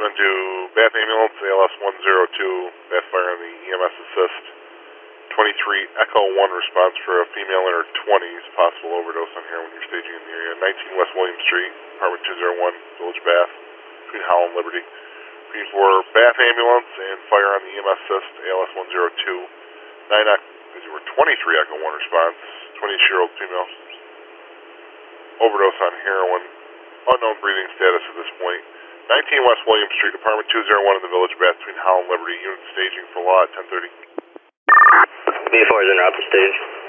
been to Bath Ambulance, ALS 102, Bath Fire on the EMS assist. 23 Echo 1 response for a female in her 20s, possible overdose on heroin when you're staging in the area. 19 West William Street, apartment 201, Village Bath, between Howell and Liberty. Looking for Bath Ambulance and fire on the EMS assist, ALS 102. 23 Echo 1 response, 28-year-old female. Overdose on heroin, unknown breathing status at this point. 19 West William Street, apartment 201 in the Village Bath, between Howell and Liberty. Unit staging for law at 10:30. B4 is in route to stage.